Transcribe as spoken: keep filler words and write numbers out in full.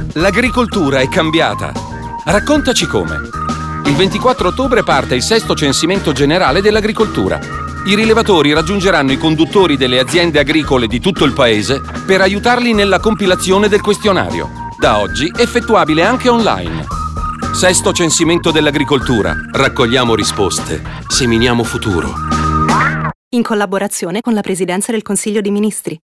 L'agricoltura è cambiata. Raccontaci come. Il ventiquattro ottobre parte il sesto censimento generale dell'agricoltura. I rilevatori raggiungeranno i conduttori delle aziende agricole di tutto il paese per aiutarli nella compilazione del questionario. Da oggi effettuabile anche online. Sesto censimento dell'agricoltura. Raccogliamo risposte. Seminiamo futuro. In collaborazione con la Presidenza del Consiglio dei Ministri.